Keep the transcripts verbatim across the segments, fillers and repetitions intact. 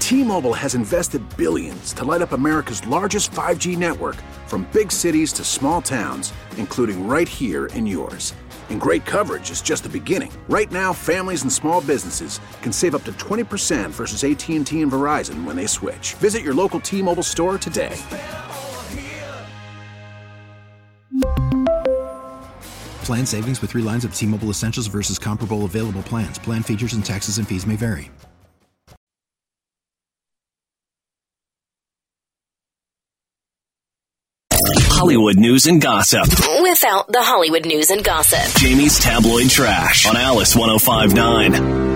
T-Mobile has invested billions to light up America's largest five G network, from big cities to small towns, including right here in yours. And great coverage is just the beginning. Right now, families and small businesses can save up to twenty percent versus A T and T and Verizon when they switch. Visit your local T-Mobile store today. Plan savings with three lines of T-Mobile Essentials versus comparable available plans. Plan features and taxes and fees may vary. Hollywood news and gossip. Without the Hollywood news and gossip. Jamie's Tabloid Trash on Alice one oh five point nine.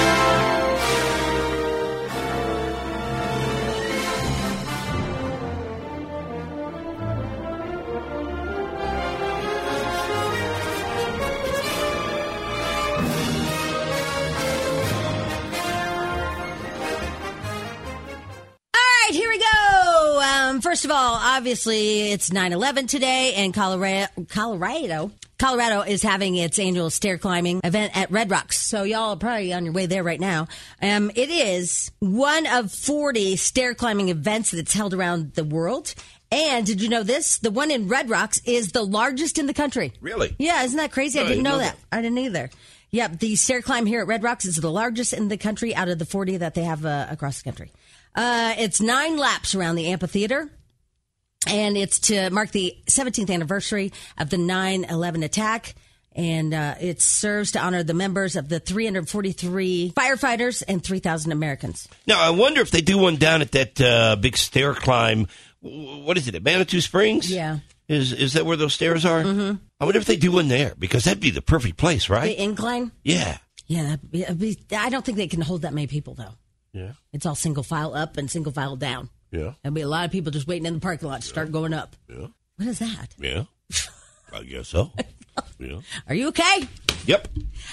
First of all, obviously, it's nine eleven today, and Colorado, Colorado, Colorado is having its annual stair climbing event at Red Rocks. So y'all are probably on your way there right now. Um, it is one of forty stair climbing events that's held around the world. And did you know this? The one in Red Rocks is the largest in the country. Really? Yeah, isn't that crazy? No, I didn't know, know that. that. I didn't either. Yep, the stair climb here at Red Rocks is the largest in the country out of the forty that they have uh, across the country. Uh, it's nine laps around the amphitheater. And it's to mark the seventeenth anniversary of the nine eleven attack. And uh, it serves to honor the members of the three hundred forty-three firefighters and three thousand Americans. Now, I wonder if they do one down at that uh, big stair climb. What is it, at Manitou Springs? Yeah. Is is that where those stairs are? Mm-hmm. I wonder if they do one there, because that'd be the perfect place, right? The incline? Yeah. Yeah. That'd be, that'd be, I don't think they can hold that many people, though. Yeah. It's all single file up and single file down. Yeah. There'll be a lot of people just waiting in the parking lot to start going up. Yeah. What is that? Yeah. I guess so. Yeah. Are you okay? Yep.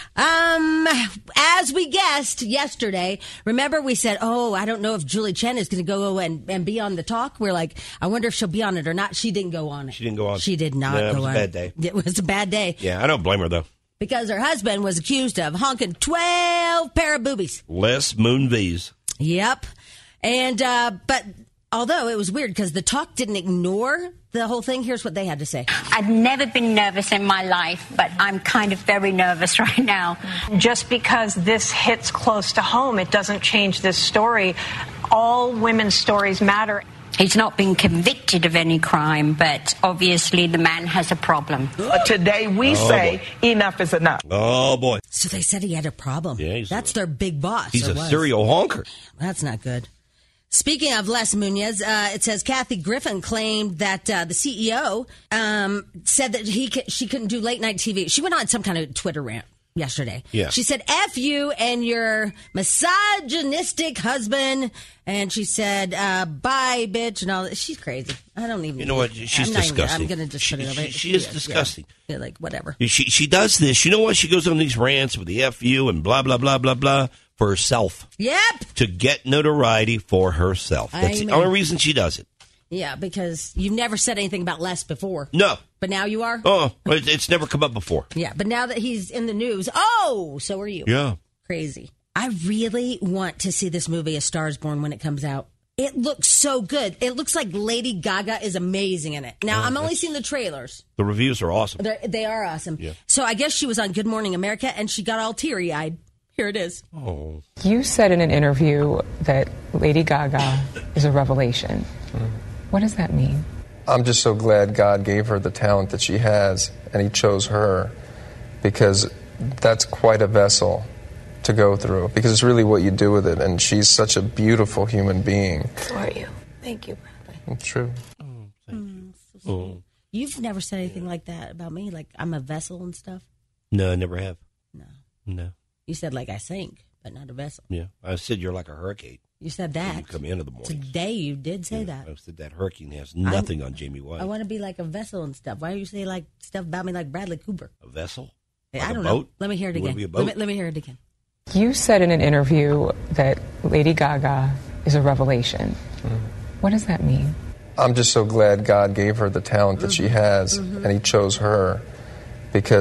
Um, as we guessed yesterday, remember we said, oh, I don't know if Julie Chen is going to go and, and be on the talk. We're like, I wonder if she'll be on it or not. She didn't go on it. She didn't go on. She did not no, go on. It was a bad day. It was a bad day. Yeah, I don't blame her, though. Because her husband was accused of honking twelve pair of boobies. Les Moon V's. Yep. And, uh, but although it was weird because the talk didn't ignore the whole thing, here's what they had to say. I've never been nervous in my life, but I'm kind of very nervous right now. Just because this hits close to home, it doesn't change this story. All women's stories matter. He's not been convicted of any crime, but obviously the man has a problem. Uh, today we oh, say boy. Enough is enough. Oh, boy. So they said he had a problem. Yeah, he's That's a, their big boss. He's a was. serial honker. That's not good. Speaking of Les Munoz, uh, it says Kathy Griffin claimed that uh, the C E O um, said that he c- she couldn't do late night T V. She went on some kind of Twitter rant yesterday. Yeah. She said, F you and your misogynistic husband. And she said, uh, bye, bitch, and all that. She's crazy. I don't even. You know what? She's I'm disgusting. Even, I'm going to just she, put it over. She, she is yeah, disgusting. Yeah, like, whatever. She, she does this. You know what? She goes on these rants with the F you and blah, blah, blah, blah, blah. For herself. Yep. To get notoriety for herself. That's Amen. the only reason she does it. Yeah, because you've never said anything about Les before. No. But now you are? Oh, it's never come up before. Yeah, but now that he's in the news, oh, so are you. Yeah. Crazy. I really want to see this movie, A Star is Born, when it comes out. It looks so good. It looks like Lady Gaga is amazing in it. Now, oh, I'm only seeing the trailers. The reviews are awesome. They're, they are awesome. Yeah. So I guess she was on Good Morning America, and she got all teary-eyed. Here it is. Oh. You said in an interview that Lady Gaga is a revelation. Mm. What does that mean? I'm just so glad God gave her the talent that she has, and he chose her, because that's quite a vessel to go through, because it's really what you do with it, and she's such a beautiful human being. So are you. Thank you, Bradley. It's true. Oh, thank mm, you. So oh. You've never said anything like that about me, like I'm a vessel and stuff? No, I never have. No. No. You said like I sink, but not a vessel. Yeah, I said you're like a hurricane. You said that. You come into the morning. Today you did say yeah, that. I said that hurricane has nothing I'm, on Jamie White. I want to be like a vessel and stuff. Why do you say like stuff about me like Bradley Cooper? A vessel? Hey, like I don't a boat? know. Let me hear it you again. Be a boat? Let, me, let me hear it again. You said in an interview that Lady Gaga is a revelation. Mm. What does that mean? I'm just so glad God gave her the talent that mm-hmm. she has, mm-hmm. and he chose her, because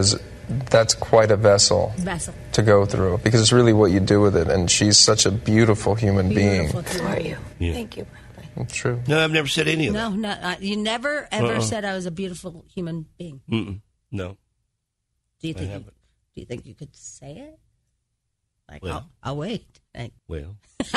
that's quite a vessel, Vessel. to go through, because it's really what you do with it. And she's such a beautiful human Beautiful. being. Who are you? Yeah. Thank you, Bradley. It's true. No, I've never said any of No, no, uh, you never ever Uh-uh. said I was a beautiful human being. that. Mm-mm. No. Do you I think? You, haven't. do you think you could say it? Like, Well. I'll, I'll wait. Thank- Well.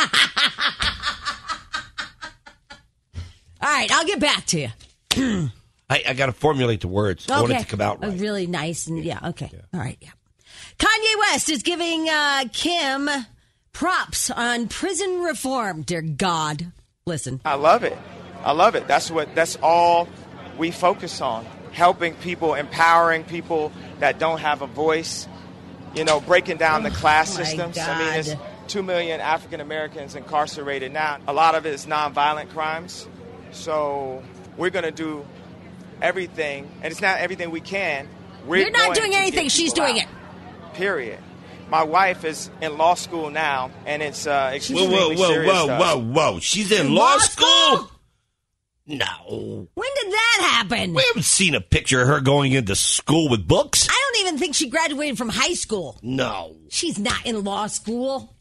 All right, I'll get back to you. I, I got to formulate the words. I want it Okay. to come out Uh, right. really nice and yeah. Okay. All right. Yeah. Kanye West is giving uh, Kim props on prison reform. Dear God, listen. I love it. I love it. That's what. That's all we focus on: helping people, empowering people that don't have a voice. You know, breaking down the class Oh, my systems. I mean, God. there's two million African Americans incarcerated now. A lot of it is nonviolent crimes. So we're going to do everything, and it's not everything we can. We're You're not going doing to anything. get She's people doing out. Period. My wife is in law school now, and it's uh, Whoa, extremely whoa, whoa, serious whoa, stuff. whoa, whoa. She's in law, Law school? school? No. When did that happen? We haven't seen a picture of her going into school with books. I don't even think she graduated from high school. No. She's not in law school.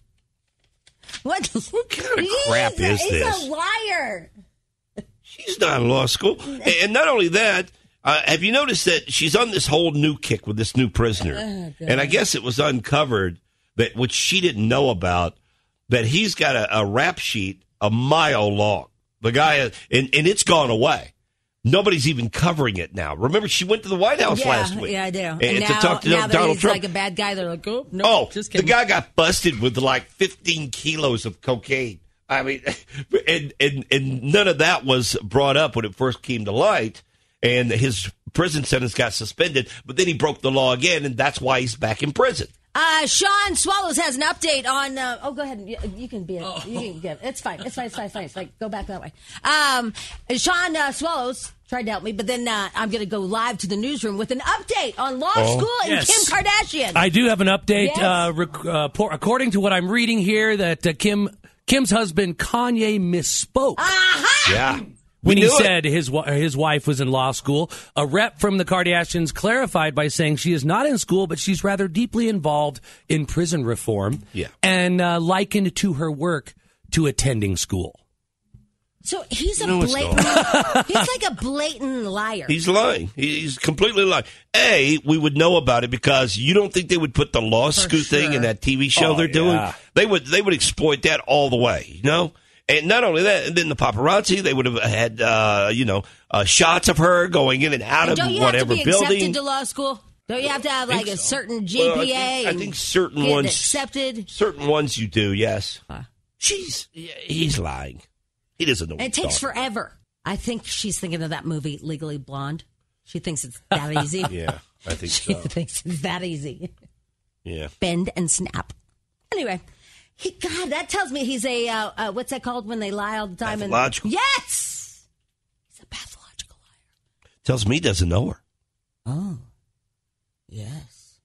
What, what kind of crap is he's this? a liar. She's not in law school. And not only that, uh, have you noticed that she's on this whole new kick with this new prisoner? Oh, God. And I guess it was uncovered, that which she didn't know about, that he's got a, a rap sheet a mile long. The guy, and, and it's gone away. Nobody's even covering it now. Remember, she went to the White House yeah, last week. Yeah, I do. And, And to now, talk to now Donald that he's Trump. like a bad guy, they're like, oh, no, oh, just the kidding. guy got busted with like fifteen kilos of cocaine. I mean, and, and, and none of that was brought up when it first came to light. And his prison sentence got suspended, but then he broke the law again, and that's why he's back in prison. Uh, Sean Swallows has an update on. Uh, oh, go ahead. You, you can be. A, you can get. It's fine. It's fine. It's fine. It's fine. It's like go back that way. Um, Sean uh, Swallows tried to help me, but then uh, I'm going to go live to the newsroom with an update on law Oh. school and Yes. Kim Kardashian. I do have an update. Yes. Uh, rec- uh, por- according to what I'm reading here, that uh, Kim Kim's husband Kanye misspoke Yeah. when he knew it. said his wi- his wife was in law school. A rep from the Kardashians clarified by saying she is not in school, but she's rather deeply involved in prison reform. Yeah. and uh, likened to her work to attending school. So he's a No, it's blatant. he's like a blatant liar. He's lying. He's completely lying. A, we would know about it because you don't think they would put the law school thing in that T V show Oh, they're doing? yeah. They would they would exploit that all the way, you know? And not only that, and then the paparazzi, they would have had, uh, you know, uh, shots of her going in and out And of don't you whatever have to be building. accepted to law school? Don't you have to have like a certain G P A? Well, I think, I and think certain get ones, accepted. certain ones you do, yes. She's, he's lying. He doesn't know. And it what he's takes talking forever. I think she's thinking of that movie, Legally Blonde. She thinks it's that easy. about. Yeah, I think She so. thinks it's that easy. Yeah. Bend and snap. Anyway, he, God, that tells me he's a, uh, uh, what's that called when they lie all the time? and- Pathological. Yes! He's a pathological liar. Tells me he doesn't know her. Oh. Yes.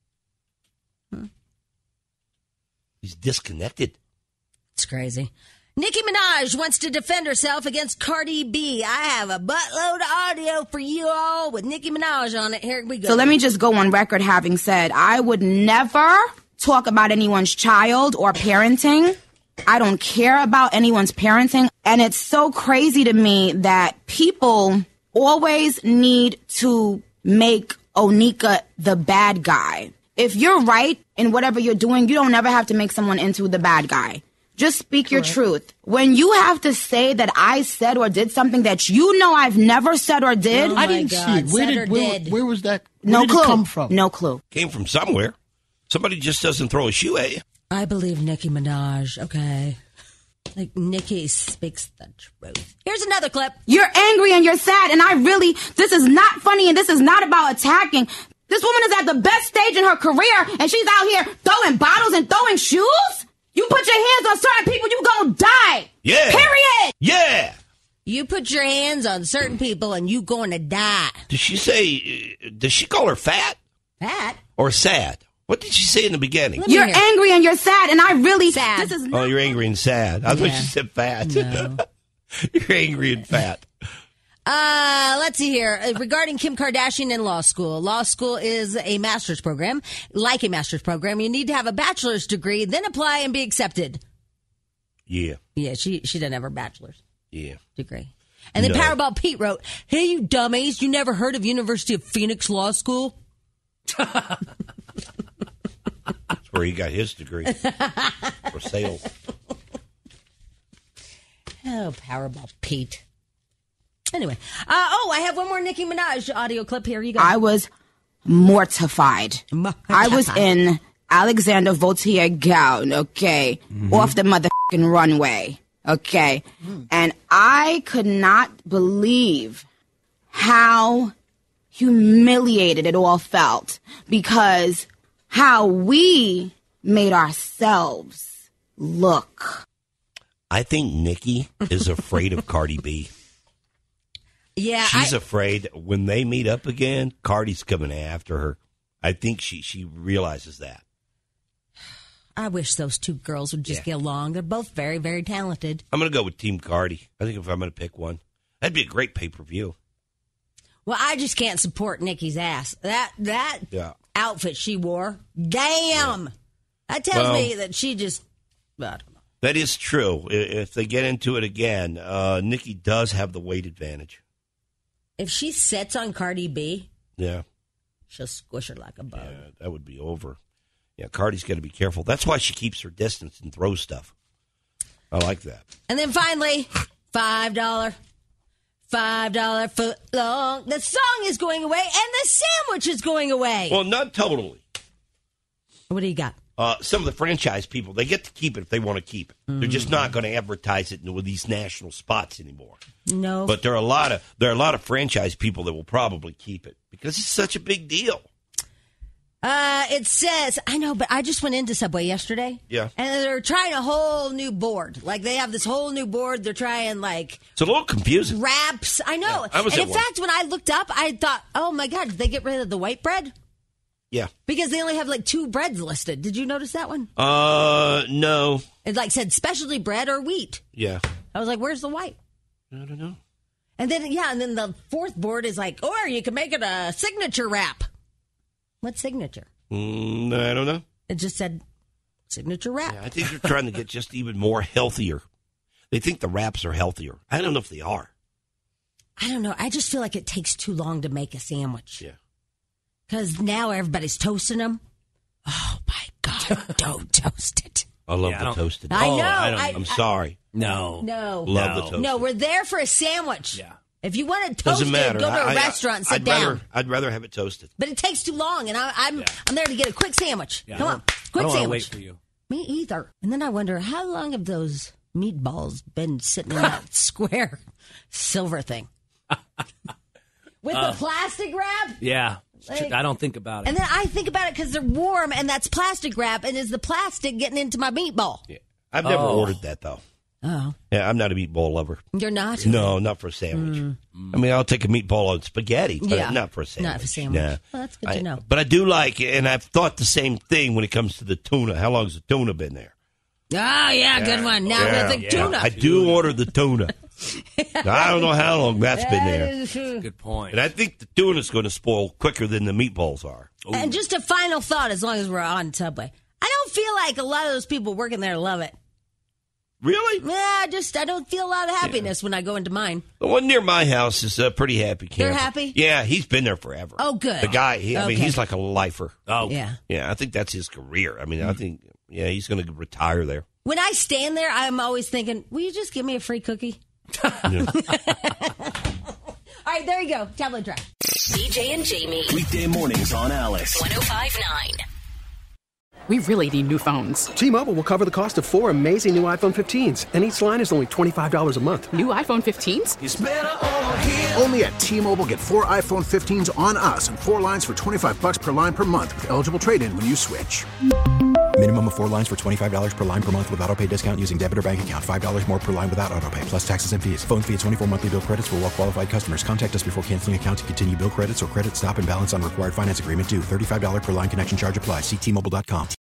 He's disconnected. It's crazy. Nicki Minaj wants to defend herself against Cardi B. I have a buttload of audio for you all with Nicki Minaj on it. Here we go. So let me just go on record having said I would never talk about anyone's child or parenting. I don't care about anyone's parenting. And it's so crazy to me that people always need to make Onika the bad guy. If you're right in whatever you're doing, you don't ever have to make someone into the bad guy. Just speak your truth. When you have to say that I said or did something that you know I've never said or did. Oh I my didn't God. see it. Where Said did or where, did. where was that? Where No did clue. it come from? No clue. Came from somewhere. Somebody just doesn't throw a shoe at you. I believe Nicki Minaj, okay? Like, Nicki speaks the truth. Here's another clip. You're angry and you're sad, and I really, this is not funny, and this is not about attacking. This woman is at the best stage in her career, and she's out here throwing bottles and throwing shoes? You put your hands on certain people, you gonna die. Yeah. Period. Yeah. You put your hands on certain people and you going to die. Did she say, uh, does she call her fat Pat? or sad? What did she say in the beginning? Let me You're hear. angry and you're sad, and I really, Sad. this is Oh, you're angry and sad. I thought Yeah. she said fat. No. You're angry and fat. Uh, let's see here. Uh, Regarding Kim Kardashian and law school. Law school is a master's program. Like a master's program, you need to have a bachelor's degree, then apply and be accepted. Yeah. Yeah, she, she doesn't have her bachelor's Yeah. degree. And then No. Powerball Pete wrote, hey, you dummies, you never heard of University of Phoenix Law School? That's where he got his degree. For sales. Oh, Powerball Pete. Anyway. Uh, oh, I have one more Nicki Minaj audio clip. Here you go. I was mortified. I was in Alexander Vautier gown, okay, Mm-hmm. off the motherfucking runway, okay, and I could not believe how humiliated it all felt because how we made ourselves look. I think Nikki is afraid of Cardi B. Yeah, She's I, afraid when they meet up again, Cardi's coming after her. I think she, she realizes that. I wish those two girls would just Yeah. get along. They're both very, very talented. I'm going to go with Team Cardi. I think if I'm going to pick one, that'd be a great pay-per-view. Well, I just can't support Nikki's ass. That that Yeah. outfit she wore, damn. That tells Well- me that she just, I don't know. That is true. I- If they get into it again, uh, Nikki does have the weight advantage. If she sits on Cardi B, Yeah. she'll squish her like a bug. Yeah, that would be over. Yeah, Cardi's got to be careful. That's why she keeps her distance and throws stuff. I like that. And then finally, five dollar, five dollar foot long. The song is going away, and the sandwich is going away. Well, not totally. What do you got? Uh, some of the franchise people, they get to keep it if they want to keep it. They're just not going to advertise it with these national spots anymore. No. But there are a lot of there are a lot of franchise people that will probably keep it because it's such a big deal. Uh, it says, I know, but I just went into Subway yesterday. Yeah. And they're trying a whole new board. Like, they have this whole new board. They're trying, like, It's a little confusing. wraps. I know. Yeah, I was and at in one. fact, when I looked up, I thought, oh, my God, did they get rid of the white bread? Yeah. Because they only have, like, two breads listed. Did you notice that one? Uh, no. It, like, said specialty bread or wheat. Yeah. I was like, where's the white? I don't know. And then, yeah, and then the fourth board is like, or you can make it a signature wrap. What signature? Mm, I don't know. It just said signature wrap. Yeah, I think they're trying to get just even more healthier. They think the wraps are healthier. I don't know if they are. I don't know. I just feel like it takes too long to make a sandwich. Yeah. Because now everybody's toasting them. Oh, my God. Don't toast it. I love Yeah, I the don't- toasted. I Oh, know. I don't, I- I'm sorry. No. No. Love No. the toasted. No, we're there for a sandwich. Yeah. If you want to toast Doesn't matter. it, go to a I- I- restaurant and sit I'd down. Rather, I'd rather have it toasted. But it takes too long, and I, I'm I'm there to get a quick sandwich. Yeah, Come I on, don't- I quick don't wanna sandwich. wait for you. Me either. And then I wonder, how long have those meatballs been sitting in that square silver thing? With Uh, the plastic wrap? Yeah. Like- I don't think about it. And then I think about it because they're warm, and that's plastic wrap, and is the plastic getting into my meatball? Yeah. I've never Oh. ordered that, though. Oh. Yeah, I'm not a meatball lover. You're not? No, not for a sandwich. Mm. I mean, I'll take a meatball on spaghetti, but Yeah. not for a sandwich. Not for sandwich. Nah. Well, that's good I- to know. But I do like it, and I've thought the same thing when it comes to the tuna. How long has the tuna been there? Oh, yeah, good one. Now Yeah, with the yeah. tuna. I do order the tuna. I don't know how long that's been That there. is true. Good point. And I think the tuna's going to spoil quicker than the meatballs are. And just a final thought, as long as we're on Subway. I don't feel like a lot of those people working there love it. Really? Yeah, I just I don't feel a lot of happiness when I go into mine. The one near my house is a pretty happy camper. They're happy? Yeah, he's been there forever. Oh, good. The guy, he, I mean, Okay. he's like a lifer. Oh, Yeah. Yeah, I think that's his career. I mean, I think, yeah, he's going to retire there. When I stand there, I'm always thinking, will you just give me a free cookie? Yeah. All right, there you go. Tablet track. B J and Jamie. Weekday mornings on Alice. one oh five point nine. We really need new phones. T-Mobile will cover the cost of four amazing new iPhone fifteens, and each line is only twenty-five dollars a month. New iPhone fifteens? It's better over here. Only at T-Mobile, get four iPhone fifteens on us and four lines for twenty-five bucks per line per month with eligible trade-in when you switch. Minimum of four lines for twenty-five dollars per line per month with autopay discount using debit or bank account. five dollars more per line without autopay, plus taxes and fees. Phone fee at twenty-four monthly bill credits for well-qualified customers. Contact us before canceling account to continue bill credits or credit stop and balance on required finance agreement due. thirty-five dollars per line connection charge applies. See T Mobile dot com.